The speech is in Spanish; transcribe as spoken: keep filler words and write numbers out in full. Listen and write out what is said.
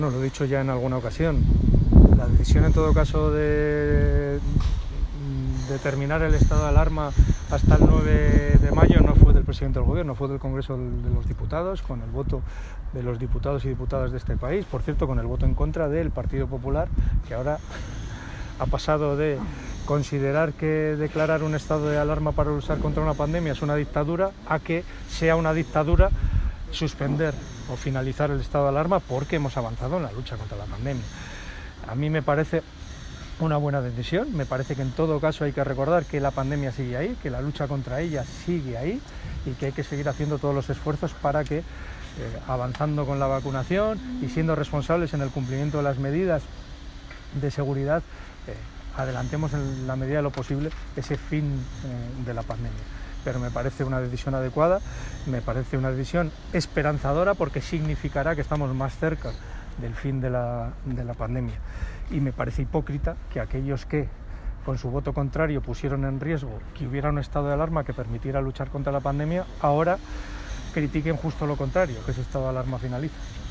No, lo he dicho ya en alguna ocasión. La decisión en todo caso de determinar el estado de alarma hasta el nueve de mayo no fue del presidente del gobierno, fue del Congreso de los Diputados, con el voto de los diputados y diputadas de este país, por cierto, con el voto en contra del Partido Popular, que ahora ha pasado de considerar que declarar un estado de alarma para luchar contra una pandemia es una dictadura, a que sea una dictadura suspender o finalizar el estado de alarma porque hemos avanzado en la lucha contra la pandemia. A mí me parece una buena decisión, me parece que en todo caso hay que recordar que la pandemia sigue ahí, que la lucha contra ella sigue ahí y que hay que seguir haciendo todos los esfuerzos para que, eh, avanzando con la vacunación y siendo responsables en el cumplimiento de las medidas de seguridad, eh, adelantemos en la medida de lo posible ese fin eh, de la pandemia. Pero me parece una decisión adecuada, me parece una decisión esperanzadora porque significará que estamos más cerca del fin de la, de la pandemia. Y me parece hipócrita que aquellos que con su voto contrario pusieron en riesgo que hubiera un estado de alarma que permitiera luchar contra la pandemia, ahora critiquen justo lo contrario, que ese estado de alarma finaliza.